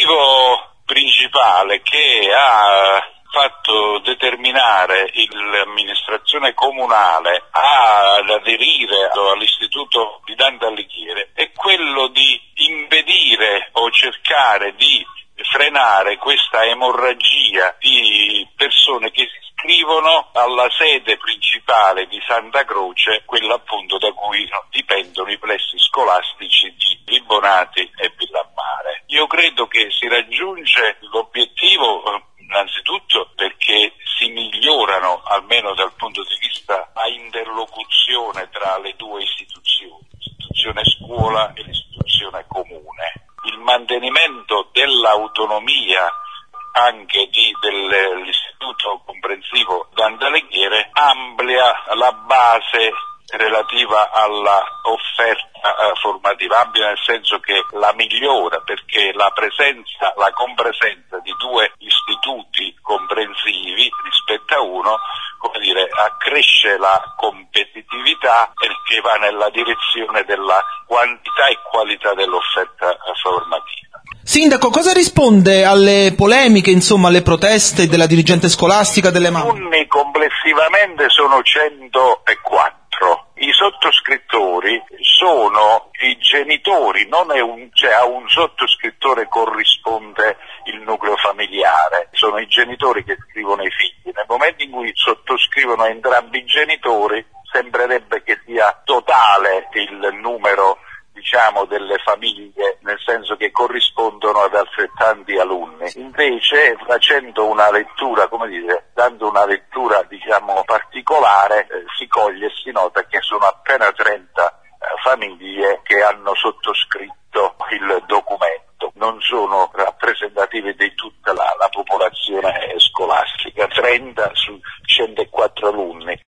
motivo principale che ha fatto determinare l'amministrazione comunale ad aderire all'istituto di Dante Alighieri è quello di impedire o cercare di frenare questa emorragia di persone che si iscrivono alla sede principale di Santa Croce, quella appunto da cui dipendono i plessi scolastici di Vibonati e Villammare. Io credo che si raggiunge l'obiettivo innanzitutto perché si migliorano, almeno dal punto di vista a interlocuzione tra le due istituzioni, l'istituzione scuola e l'istituzione comune. Il mantenimento dell'autonomia anche dell'istituto comprensivo Dante Alighieri amplia la base relativa alla offerta formativa, amplia nel senso che la migliora, perché la compresenza di due istituti comprensivi rispetto a uno, accresce la competitività che va nella direzione della quantità e qualità dell'offerta formativa. Sindaco, cosa risponde alle polemiche, alle proteste della dirigente scolastica, delle mamme? I alunni complessivamente sono 104. I sottoscrittori sono i genitori, a un sottoscrittore corrisponde il nucleo familiare, sono i genitori che scrivono i figli. Nel momento in cui sottoscrivono entrambi i genitori, sembrerebbe che sia totale il numero delle famiglie, nel senso che corrispondono ad altrettanti alunni. Invece, facendo una lettura, dando una lettura particolare, si coglie e si nota che sono appena 30 famiglie che hanno sottoscritto il documento. Non sono rappresentativi di tutta la popolazione scolastica, 30 su 104 alunni.